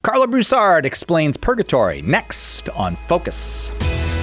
Carlo Broussard explains purgatory next on Focus.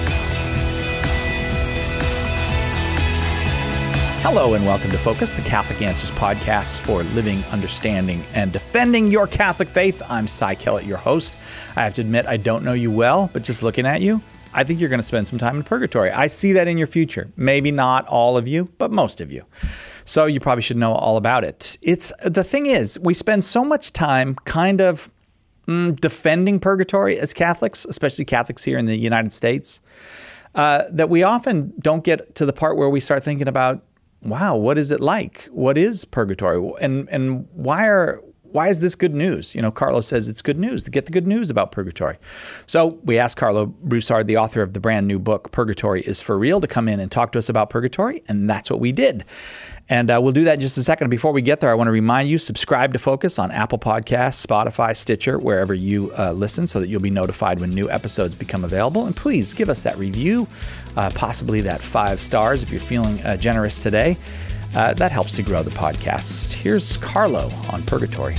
Hello and welcome to Focus, the Catholic Answers podcast for living, understanding, and defending your Catholic faith. I'm Cy Kellett, your host. I have to admit, I don't know you well, but just looking at you, I think you're going to spend some time in purgatory. I see that in your future. Maybe not all of you, but most of you. So you probably should know all about it. The thing is, we spend so much time kind of defending purgatory as Catholics, especially Catholics here in the United States, that we often don't get to the part where we start thinking about, wow, what is it like? What is purgatory? And why is this good news? You know, Carlo says it's good news to get the good news about purgatory. So we asked Carlo Broussard, the author of the brand new book, Purgatory is for Real, to come in and talk to us about purgatory. And that's what we did. And we'll do that in just a second. Before we get there, I want to remind you, subscribe to Focus on Apple Podcasts, Spotify, Stitcher, wherever you listen, so that you'll be notified when new episodes become available. And please give us that review, possibly that 5 stars if you're feeling generous today. That helps to grow the podcast. Here's Carlo on purgatory.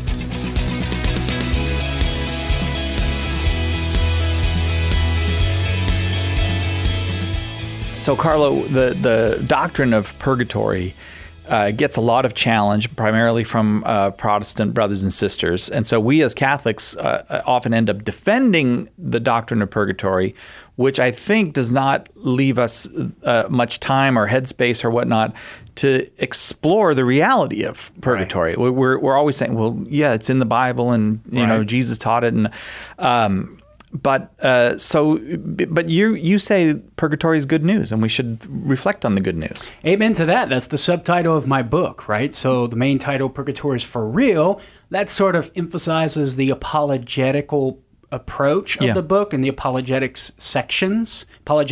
So, Carlo, the doctrine of purgatory gets a lot of challenge, primarily from Protestant brothers and sisters. And so we as Catholics often end up defending the doctrine of purgatory, which I think does not leave us much time or headspace or whatnot to explore the reality of purgatory. Right. We're always saying, well, yeah, it's in the Bible and, you know, Jesus taught it. And But you say purgatory is good news, and we should reflect on the good news. Amen to that. That's the subtitle of my book, right? So the main title, Purgatory is for Real, that sort of emphasizes the apologetical approach of the book and the apologetical sections.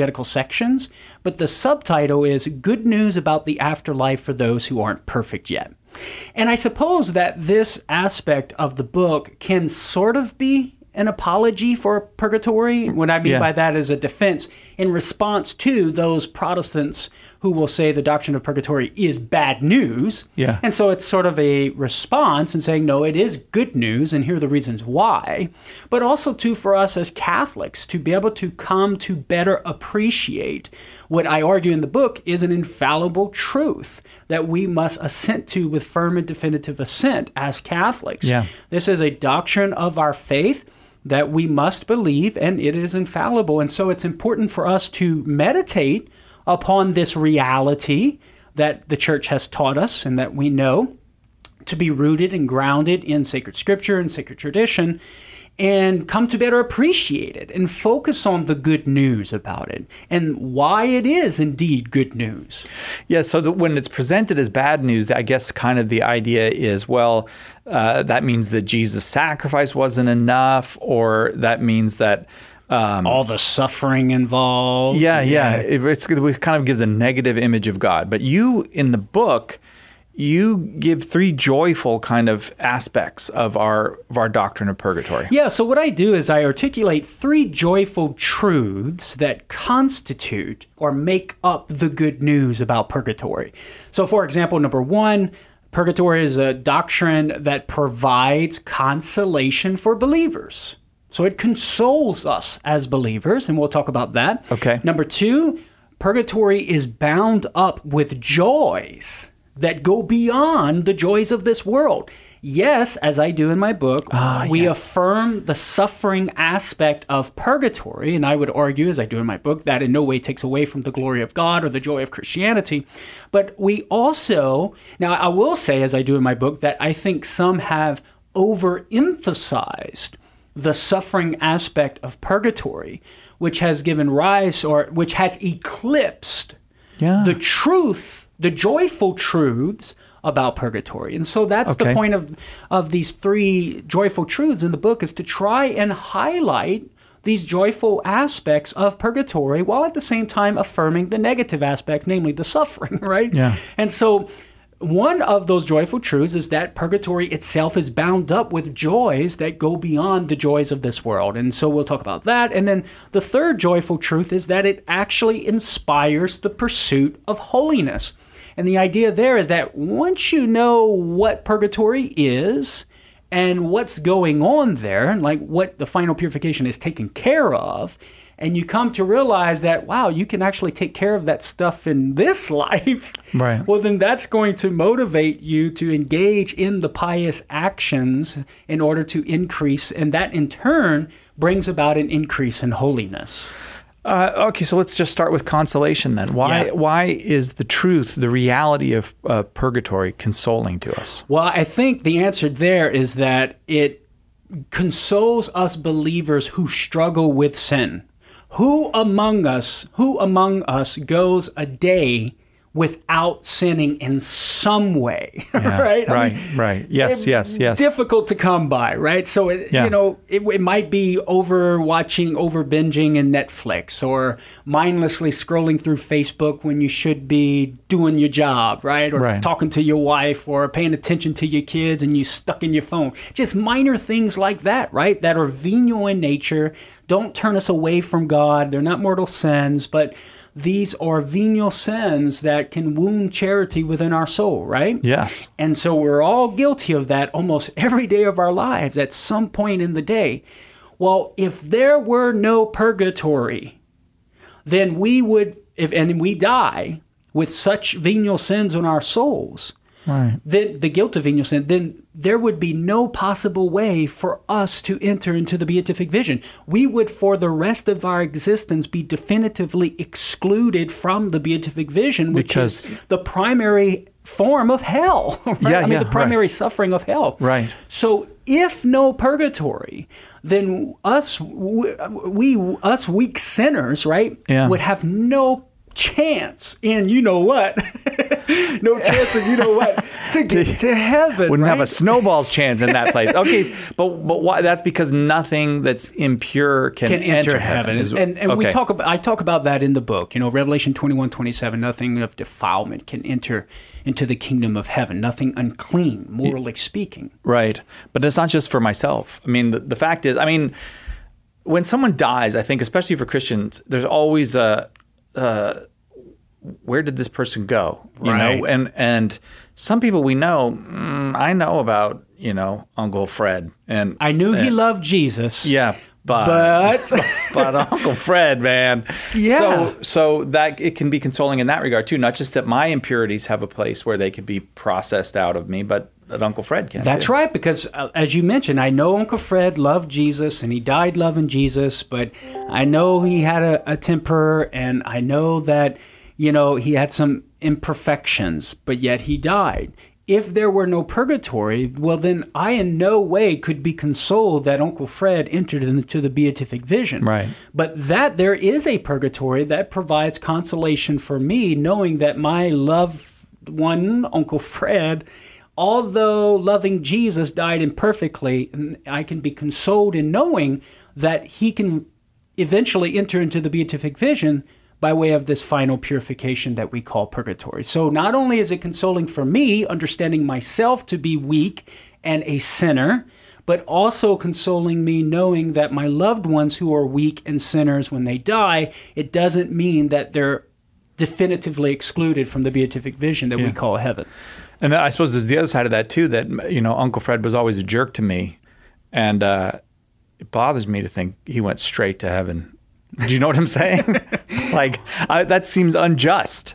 But the subtitle is Good News About the Afterlife for Those Who Aren't Perfect Yet. And I suppose that this aspect of the book can sort of be an apology for purgatory. What I mean by that is a defense in response to those Protestants who will say the doctrine of purgatory is bad news. Yeah. And so it's sort of a response in saying, no, it is good news, and here are the reasons why. But also, too, for us as Catholics to be able to come to better appreciate what I argue in the book is an infallible truth that we must assent to with firm and definitive assent as Catholics. Yeah. This is a doctrine of our faith that we must believe, and it is infallible. And so it's important for us to meditate upon this reality that the Church has taught us and that we know to be rooted and grounded in sacred scripture and sacred tradition, and come to better appreciate it and focus on the good news about it and why it is indeed good news. Yeah, so that when it's presented as bad news, I guess kind of the idea is, well, that means that Jesus' sacrifice wasn't enough, or that means that all the suffering involved. It kind of gives a negative image of God. But you, in the book, you give 3 joyful kind of aspects of our doctrine of purgatory. Yeah, so what I do is I articulate 3 joyful truths that constitute or make up the good news about purgatory. So, for example, number 1, purgatory is a doctrine that provides consolation for believers. So it consoles us as believers, and we'll talk about that. Okay. Number 2, purgatory is bound up with joys that go beyond the joys of this world. Yes, as I do in my book, we affirm the suffering aspect of purgatory, and I would argue, as I do in my book, that in no way takes away from the glory of God or the joy of Christianity. But we also, now I will say, as I do in my book, that I think some have overemphasized the suffering aspect of purgatory, which has given rise, or which has eclipsed the truth, the joyful truths about purgatory. And so that's the point of these 3 joyful truths in the book, is to try and highlight these joyful aspects of purgatory while at the same time affirming the negative aspects, namely the suffering, right? Yeah. And so one of those joyful truths is that purgatory itself is bound up with joys that go beyond the joys of this world. And so we'll talk about that. And then the third joyful truth is that it actually inspires the pursuit of holiness. And the idea there is that once you know what purgatory is and what's going on there, like what the final purification is taken care of. And you come to realize that, wow, you can actually take care of that stuff in this life. Right. Well, then that's going to motivate you to engage in the pious actions in order to increase. And that in turn brings about an increase in holiness. Okay, so let's just start with consolation then. Why is the truth, the reality of purgatory consoling to us? Well, I think the answer there is that it consoles us believers who struggle with sin. Who among us goes a day without sinning in some way, Yeah, right? Right. Yes. Difficult to come by, right? So, it might be over binging in Netflix, or mindlessly scrolling through Facebook when you should be doing your job, right? Or talking to your wife, or paying attention to your kids and you stuck in your phone. Just minor things like that, right? That are venial in nature. Don't turn us away from God. They're not mortal sins, but these are venial sins that can wound charity within our soul, right? Yes. And so we're all guilty of that almost every day of our lives at some point in the day. Well, if there were no purgatory, then we would, and we die with such venial sins on our souls, right, then the guilt of venial sin, then there would be no possible way for us to enter into the beatific vision. We would, for the rest of our existence, be definitively excluded from the beatific vision, which is the primary form of hell. Right? The primary suffering of hell. Right. So if no purgatory, then us weak sinners, right, would have no chance in no chance of to get to heaven. Wouldn't have a snowball's chance in that place. Okay, but why? That's because nothing that's impure can enter heaven. I talk about that in the book. Revelation 21:27. Nothing of defilement can enter into the kingdom of heaven. Nothing unclean, morally speaking. Right, but it's not just for myself. I mean, the fact is, when someone dies, I think, especially for Christians, there's always where did this person go? You know, and some people we know, I know about, Uncle Fred, and I knew he loved Jesus. Yeah, but Uncle Fred, man. Yeah. So that it can be consoling in that regard too. Not just that my impurities have a place where they could be processed out of me, but that Uncle Fred can. That's right, because as you mentioned, I know Uncle Fred loved Jesus and he died loving Jesus, but I know he had a temper, and I know that he had some imperfections, but yet he died. If there were no purgatory, well, then I in no way could be consoled that Uncle Fred entered into the beatific vision. Right. But that there is a purgatory that provides consolation for me, knowing that my loved one, Uncle Fred, although loving Jesus, died imperfectly, and I can be consoled in knowing that he can eventually enter into the beatific vision by way of this final purification that we call purgatory. So not only is it consoling for me, understanding myself to be weak and a sinner, but also consoling me knowing that my loved ones who are weak and sinners, when they die, it doesn't mean that they're definitively excluded from the beatific vision that we call heaven. And I suppose there's the other side of that too, that, Uncle Fred was always a jerk to me. And it bothers me to think he went straight to heaven. Do you know what I'm saying? That seems unjust.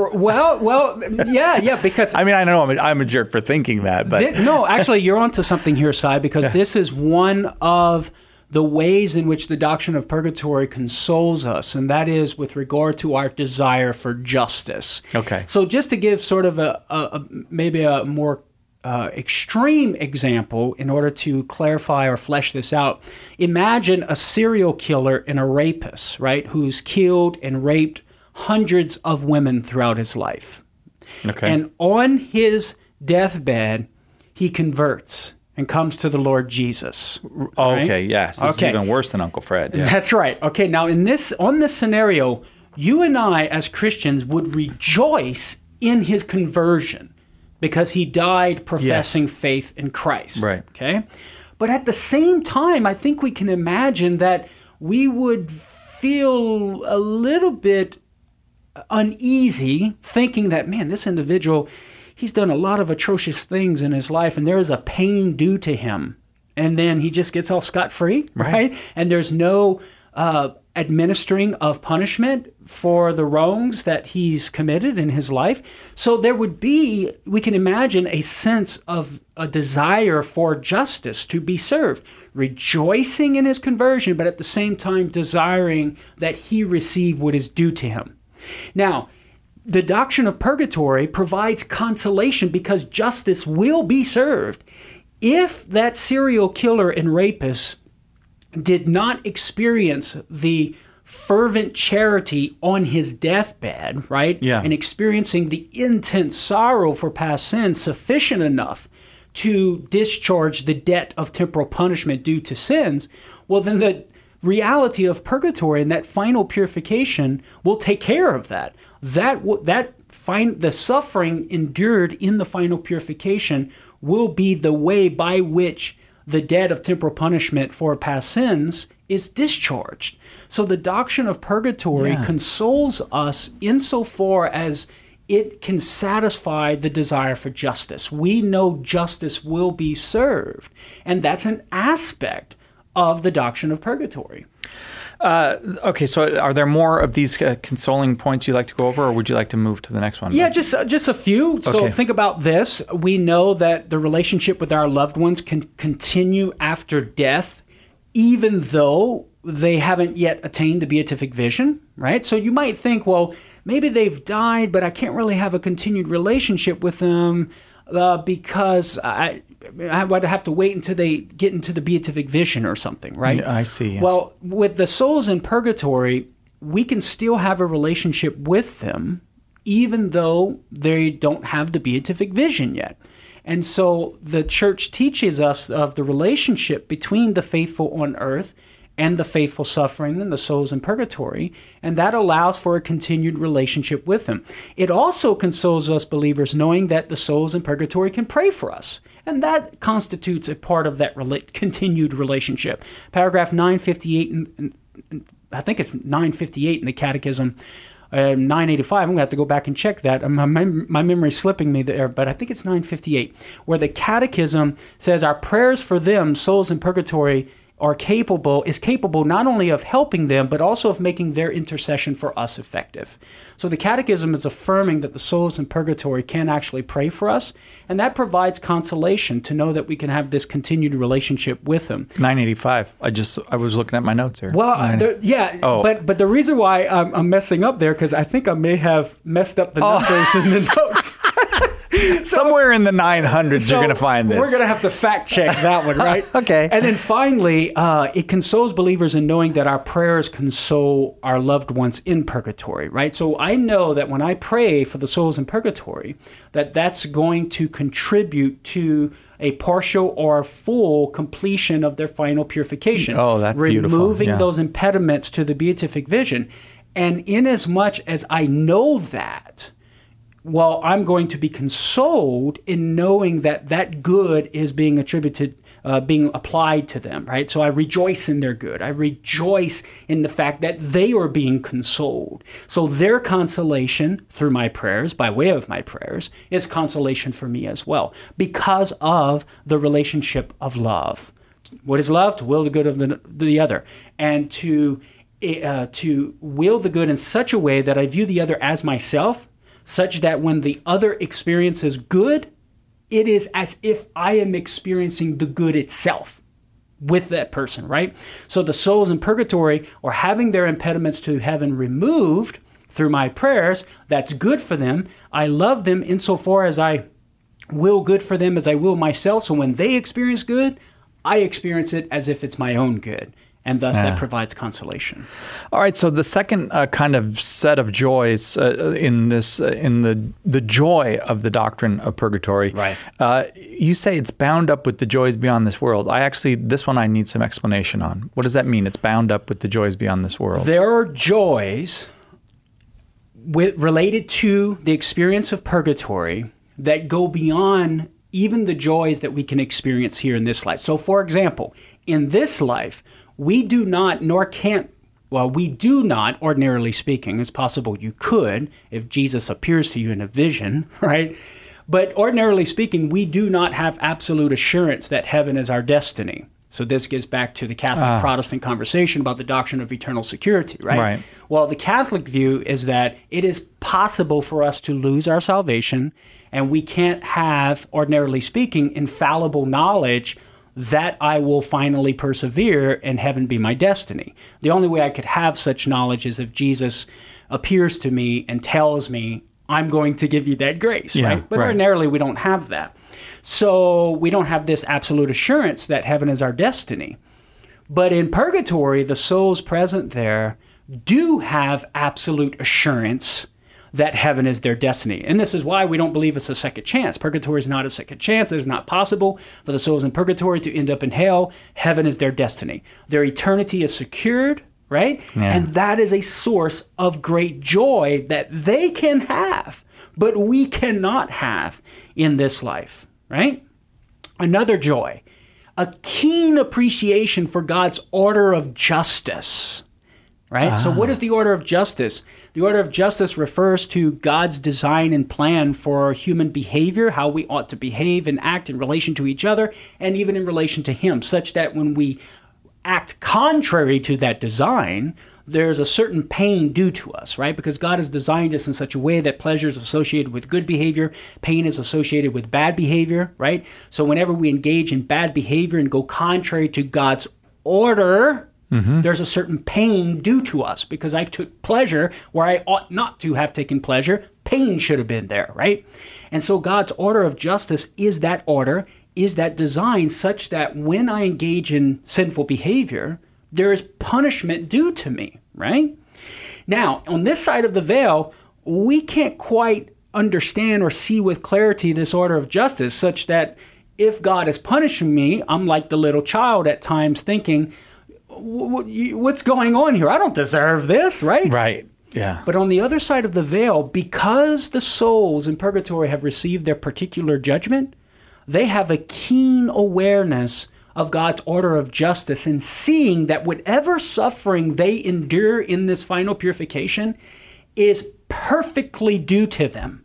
Because I know I'm a jerk for thinking that, but no, actually, you're onto something here, Si, because this is one of the ways in which the doctrine of purgatory consoles us, and that is with regard to our desire for justice. Okay. So, just to give sort of maybe a more extreme example in order to clarify or flesh this out. Imagine a serial killer and a rapist, right, who's killed and raped hundreds of women throughout his life. Okay. And on his deathbed, he converts and comes to the Lord Jesus. Right? Okay, yes. This is even worse than Uncle Fred. Yeah. That's right. Okay, now on this scenario, you and I as Christians would rejoice in his conversion, because he died professing faith in Christ. Right. Okay? But at the same time, I think we can imagine that we would feel a little bit uneasy thinking that, man, this individual, he's done a lot of atrocious things in his life, and there is a pain due to him. And then he just gets off scot-free, right? And there's no administering of punishment for the wrongs that he's committed in his life. So there would be, we can imagine, a sense of a desire for justice to be served, rejoicing in his conversion, but at the same time desiring that he receive what is due to him. Now, the doctrine of purgatory provides consolation because justice will be served. If that serial killer and rapist did not experience the fervent charity on his deathbed, right? Yeah. And experiencing the intense sorrow for past sins sufficient enough to discharge the debt of temporal punishment due to sins, well, then the reality of purgatory and that final purification will take care of that. The suffering endured in the final purification will be the way by which the debt of temporal punishment for past sins is discharged. So the doctrine of purgatory consoles us insofar as it can satisfy the desire for justice. We know justice will be served, and that's an aspect of the doctrine of purgatory. Okay, so are there more of these consoling points you'd like to go over, or would you like to move to the next one? Yeah, just a few. So think about this. We know that the relationship with our loved ones can continue after death, even though they haven't yet attained the beatific vision, right? So you might think, well, maybe they've died, but I can't really have a continued relationship with them because I would have to wait until they get into the beatific vision or something, right? Yeah, I see. Yeah. Well, with the souls in purgatory, we can still have a relationship with them, even though they don't have the beatific vision yet. And so the church teaches us of the relationship between the faithful on earth and the faithful suffering and the souls in purgatory, and that allows for a continued relationship with them. It also consoles us believers knowing that the souls in purgatory can pray for us, and that constitutes a part of that continued relationship. Paragraph 958, and I think it's 958 in the Catechism, 985, I'm going to have to go back and check that. My memory's slipping me there, but I think it's 958, where the Catechism says our prayers for them, souls in purgatory, is capable not only of helping them, but also of making their intercession for us effective. So the Catechism is affirming that the souls in purgatory can actually pray for us, and that provides consolation to know that we can have this continued relationship with them. 985. I was looking at my notes here. Well, but the reason why I'm messing up there, because I think I may have messed up the numbers in the notes. Somewhere in the 900s, you're going to find this. We're going to have to fact check that one, right? Okay. And then finally, it consoles believers in knowing that our prayers console our loved ones in purgatory, right? So I know that when I pray for the souls in purgatory, that's going to contribute to a partial or full completion of their final purification. Oh, that's beautiful. Removing those impediments to the beatific vision. And inasmuch as I know that, well, I'm going to be consoled in knowing that that good is being attributed, being applied to them, right? So I rejoice in their good. I rejoice in the fact that they are being consoled. So their consolation through my prayers, by way of my prayers, is consolation for me as well, because of the relationship of love. What is love? To will the good of the other, and to will the good in such a way that I view the other as myself, such that when the other experiences good, it is as if I am experiencing the good itself with that person, right? So the souls in purgatory are having their impediments to heaven removed through my prayers. That's good for them. I love them insofar as I will good for them as I will myself. So when they experience good, I experience it as if it's my own good. And thus that provides consolation. All right. So the second kind of set of joys in the joy of the doctrine of purgatory, right? You say it's bound up with the joys beyond this world. This one I need some explanation on. What does that mean? It's bound up with the joys beyond this world. There are joys related to the experience of purgatory that go beyond even the joys that we can experience here in this life. So, for example, in this life, we do not, ordinarily speaking, it's possible you could if Jesus appears to you in a vision, right? But ordinarily speaking, we do not have absolute assurance that heaven is our destiny. So this gets back to the Catholic Protestant conversation about the doctrine of eternal security, right? Well, the Catholic view is that it is possible for us to lose our salvation, and we can't have, ordinarily speaking, infallible knowledge that I will finally persevere and heaven be my destiny. The only way I could have such knowledge is if Jesus appears to me and tells me, I'm going to give you that grace, right? But ordinarily, we don't have that. So we don't have this absolute assurance that heaven is our destiny. But in purgatory, the souls present there do have absolute assurance that heaven is their destiny. And this is why we don't believe it's a second chance. Purgatory is not a second chance. It is not possible for the souls in purgatory to end up in hell. Heaven is their destiny. Their eternity is secured, right? Yeah. And that is a source of great joy that they can have, but we cannot have in this life, right? Another joy, a keen appreciation for God's order of justice, right? So what is the order of justice? The order of justice refers to God's design and plan for human behavior, how we ought to behave and act in relation to each other, and even in relation to Him, such that when we act contrary to that design, there's a certain pain due to us, right? Because God has designed us in such a way that pleasure is associated with good behavior, pain is associated with bad behavior, right? So whenever we engage in bad behavior and go contrary to God's order, there's a certain pain due to us because I took pleasure where I ought not to have taken pleasure. Pain should have been there, right? And so God's order of justice is that order, is that design such that when I engage in sinful behavior, there is punishment due to me, right? Now, on this side of the veil, we can't quite understand or see with clarity this order of justice such that if God is punishing me, I'm like the little child at times thinking, what's going on here? I don't deserve this, right? Right. Yeah. But on the other side of the veil, because the souls in purgatory have received their particular judgment, they have a keen awareness of God's order of justice and seeing that whatever suffering they endure in this final purification is perfectly due to them.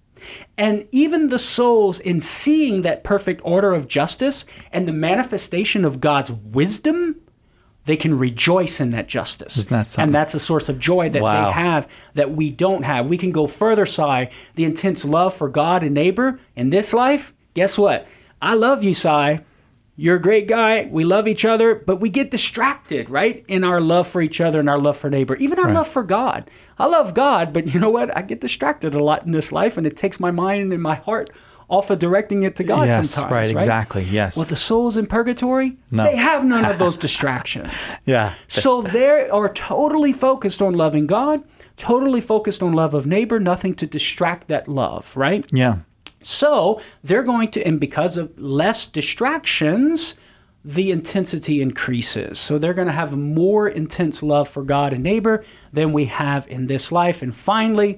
And even the souls, in seeing that perfect order of justice and the manifestation of God's wisdom, they can rejoice in that justice. Isn't that something? And that's a source of joy that they have that we don't have. We can go further, Si, the intense love for God and neighbor in this life. Guess what? I love you, Si. You're a great guy. We love each other, but we get distracted, right? In our love for each other and our love for neighbor, even our love for God. I love God, but you know what? I get distracted a lot in this life, and it takes my mind and my heart off of directing it to God sometimes. Right, exactly, yes. Well, the souls in purgatory, they have none of those distractions. So they are totally focused on loving God, totally focused on love of neighbor, nothing to distract that love, right? Yeah. So they're going to, and because of less distractions, the intensity increases. So they're going to have more intense love for God and neighbor than we have in this life. And finally,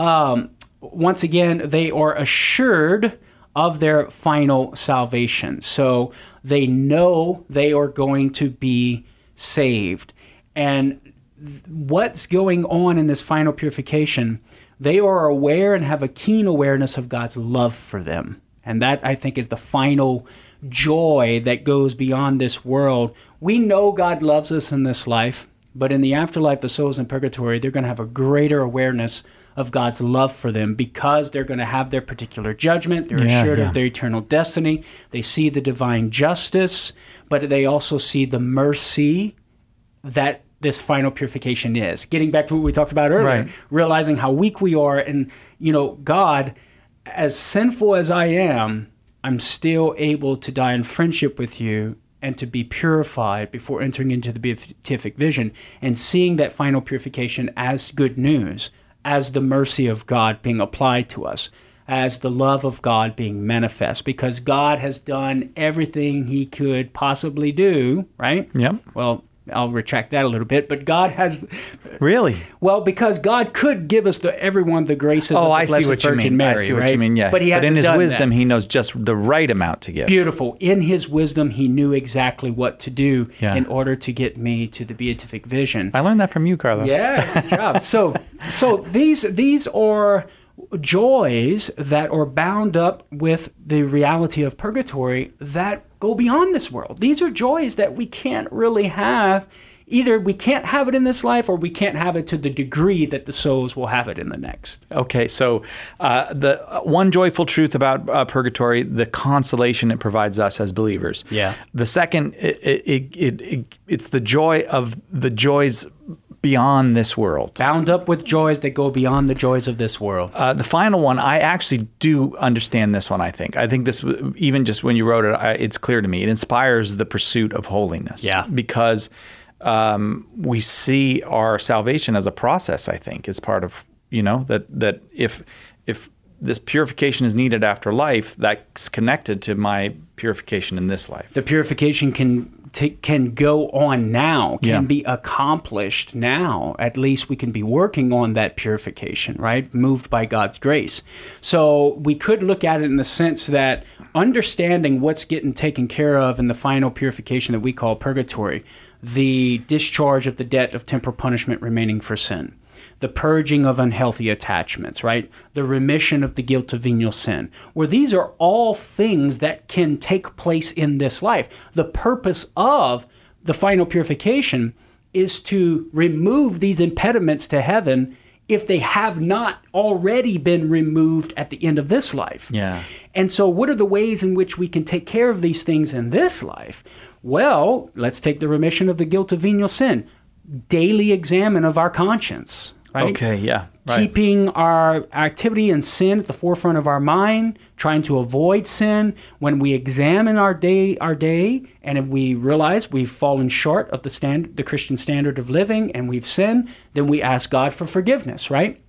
once again, they are assured of their final salvation. So they know they are going to be saved. And what's going on in this final purification, they are aware and have a keen awareness of God's love for them. And that, I think, is the final joy that goes beyond this world. We know God loves us in this life, but in the afterlife, the souls in purgatory, they're going to have a greater awareness of God's love for them because they're going to have their particular judgment. They're assured of their eternal destiny. They see the divine justice, but they also see the mercy that this final purification is. Getting back to what we talked about earlier, realizing how weak we are. And, you know, God, as sinful as I am, I'm still able to die in friendship with you and to be purified before entering into the beatific vision, and seeing that final purification as good news, as the mercy of God being applied to us, as the love of God being manifest, because God has done everything he could possibly do, right? Yep. Well, I'll retract that a little bit, but God has... Really? Well, because God could give us everyone the graces of the Blessed Virgin Mary, I see what you mean, yeah. But in his wisdom, he knows just the right amount to give. Beautiful. In his wisdom, he knew exactly what to do in order to get me to the beatific vision. I learned that from you, Carlo. Yeah, good job. So these are joys that are bound up with the reality of purgatory that go beyond this world. These are joys that we can't really have. Either we can't have it in this life, or we can't have it to the degree that the souls will have it in the next. Okay, so the one joyful truth about purgatory, the consolation it provides us as believers. Yeah. The second, it's the joy of the joys beyond this world. Bound up with joys that go beyond the joys of this world. The final one, I actually do understand this one, I think. I think this, even just when you wrote it, it's clear to me. It inspires the pursuit of holiness. Yeah. Because we see our salvation as a process, I think, as part of, that if this purification is needed after life, that's connected to my purification in this life. The purification can go on now, can be accomplished now. At least we can be working on that purification, right? Moved by God's grace. So we could look at it in the sense that understanding what's getting taken care of in the final purification that we call purgatory, the discharge of the debt of temporal punishment remaining for sin, the purging of unhealthy attachments, right? The remission of the guilt of venial sin, where these are all things that can take place in this life. The purpose of the final purification is to remove these impediments to heaven if they have not already been removed at the end of this life. Yeah. And so what are the ways in which we can take care of these things in this life? Well, let's take the remission of the guilt of venial sin. Daily examine of our conscience, right? Okay, yeah. Right. Keeping our activity and sin at the forefront of our mind, trying to avoid sin. When we examine our day, and if we realize we've fallen short of the Christian standard of living and we've sinned, then we ask God for forgiveness, right?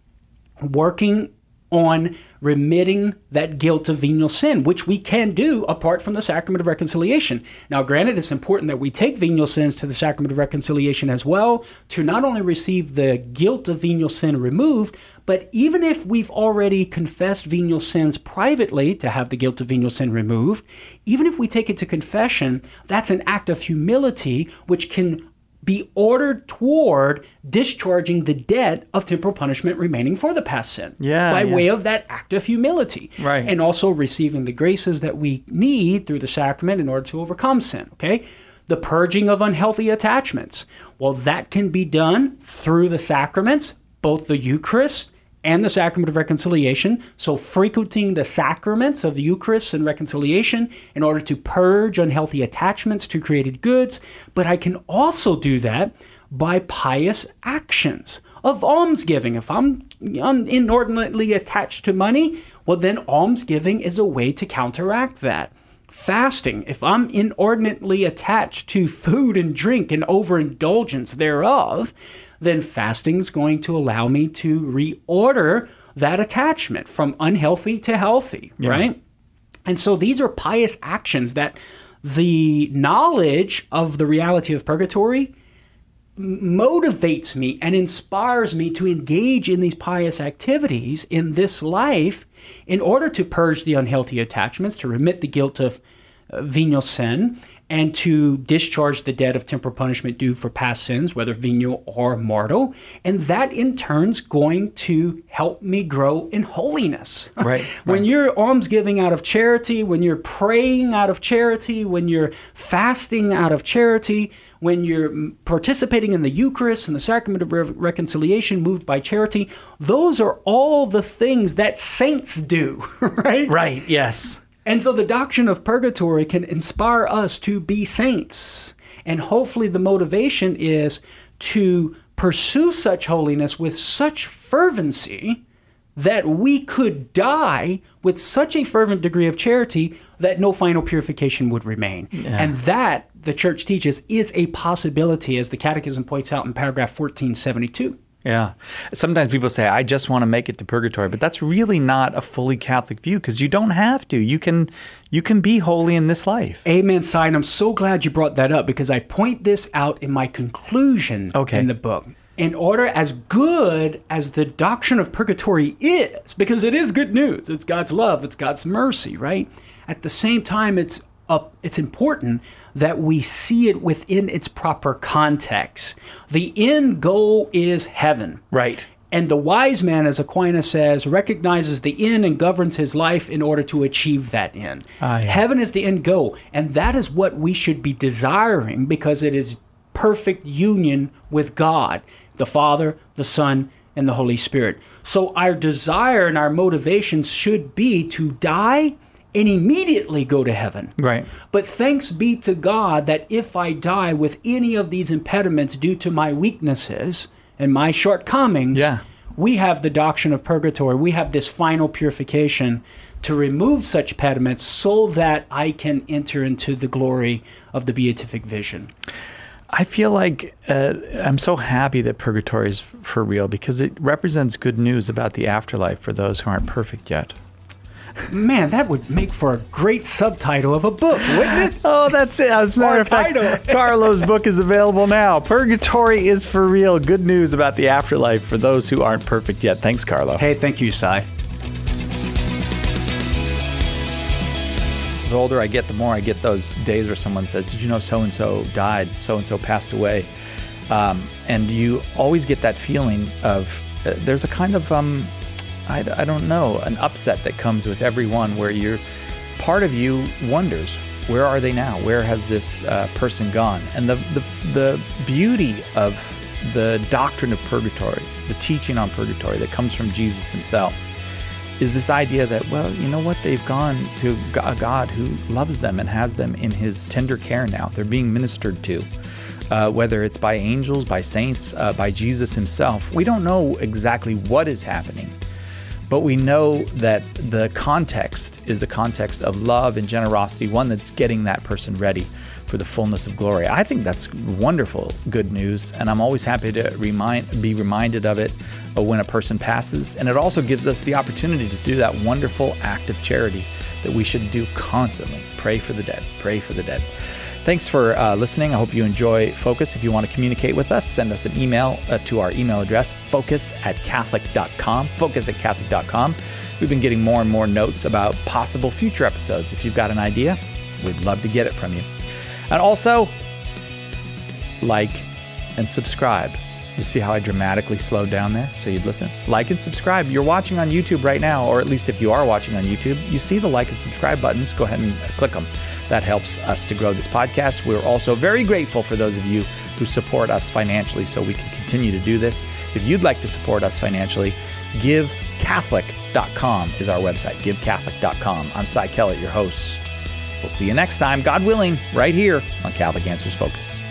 Working on remitting that guilt of venial sin, which we can do apart from the sacrament of reconciliation. Now, granted, it's important that we take venial sins to the sacrament of reconciliation as well, to not only receive the guilt of venial sin removed, but even if we've already confessed venial sins privately to have the guilt of venial sin removed, even if we take it to confession, that's an act of humility which can be ordered toward discharging the debt of temporal punishment remaining for the past sin by way of that act of humility. Right. And also receiving the graces that we need through the sacrament in order to overcome sin, okay? The purging of unhealthy attachments. Well, that can be done through the sacraments, both the Eucharist and the sacrament of reconciliation. So frequenting the sacraments of the Eucharist and reconciliation in order to purge unhealthy attachments to created goods. But I can also do that by pious actions of almsgiving. If I'm inordinately attached to money, well, then almsgiving is a way to counteract that. Fasting, if I'm inordinately attached to food and drink and overindulgence thereof, then fasting is going to allow me to reorder that attachment from unhealthy to healthy, right? And so these are pious actions that the knowledge of the reality of purgatory motivates me and inspires me to engage in these pious activities in this life in order to purge the unhealthy attachments, to remit the guilt of venial sin, and to discharge the debt of temporal punishment due for past sins, whether venial or mortal. And that in turn's going to help me grow in holiness. Right. When you're almsgiving out of charity, when you're praying out of charity, when you're fasting out of charity, when you're participating in the Eucharist and the sacrament of reconciliation moved by charity, those are all the things that saints do, right? Right, yes. And so the doctrine of purgatory can inspire us to be saints. And hopefully the motivation is to pursue such holiness with such fervency that we could die with such a fervent degree of charity that no final purification would remain. Yeah. And that, the Church teaches, is a possibility, as the Catechism points out in paragraph 1472. Yeah. Sometimes people say, I just want to make it to purgatory, but that's really not a fully Catholic view, because you don't have to. You can be holy in this life. Amen, Si, and I'm so glad you brought that up, because I point this out in my conclusion in the book. In order, as good as the doctrine of purgatory is, because it is good news, it's God's love, it's God's mercy, right? At the same time, it's important that we see it within its proper context. The end goal is heaven. Right. And the wise man, as Aquinas says, recognizes the end and governs his life in order to achieve that end. Heaven is the end goal. And that is what we should be desiring, because it is perfect union with God, the Father, the Son, and the Holy Spirit. So our desire and our motivation should be to die and immediately go to heaven. Right. But thanks be to God that if I die with any of these impediments due to my weaknesses and my shortcomings, we have the doctrine of purgatory. We have this final purification to remove such impediments so that I can enter into the glory of the beatific vision. I feel like I'm so happy that purgatory is for real, because it represents good news about the afterlife for those who aren't perfect yet. Man, that would make for a great subtitle of a book, wouldn't it? Oh, that's it. As a matter of fact, Carlo's book is available now. Purgatory is for real. Good news about the afterlife for those who aren't perfect yet. Thanks, Carlo. Hey, thank you, Cy. The older I get, the more I get those days where someone says, did you know so-and-so died, so-and-so passed away? And you always get that feeling of, there's a kind of, I don't know, an upset that comes with everyone where part of you wonders, where are they now? Where has this person gone? And the beauty of the doctrine of purgatory, the teaching on purgatory that comes from Jesus himself, is this idea that, well, you know what? They've gone to a God who loves them and has them in his tender care now. They're being ministered to, whether it's by angels, by saints, by Jesus himself. We don't know exactly what is happening, but we know that the context is a context of love and generosity, one that's getting that person ready for the fullness of glory. I think that's wonderful good news, and I'm always happy to be reminded of it when a person passes. And it also gives us the opportunity to do that wonderful act of charity that we should do constantly. Pray for the dead. Pray for the dead. Thanks for listening. I hope you enjoy Focus. If you want to communicate with us, send us an email to our email address, focus@catholic.com, focus@catholic.com. We've been getting more and more notes about possible future episodes. If you've got an idea, we'd love to get it from you. And also, like and subscribe. You see how I dramatically slowed down there so you'd listen? Like and subscribe. You're watching on YouTube right now, or at least if you are watching on YouTube, you see the like and subscribe buttons. Go ahead and click them. That helps us to grow this podcast. We're also very grateful for those of you who support us financially so we can continue to do this. If you'd like to support us financially, GiveCatholic.com is our website, GiveCatholic.com. I'm Cy Kellett, your host. We'll see you next time, God willing, right here on Catholic Answers Focus.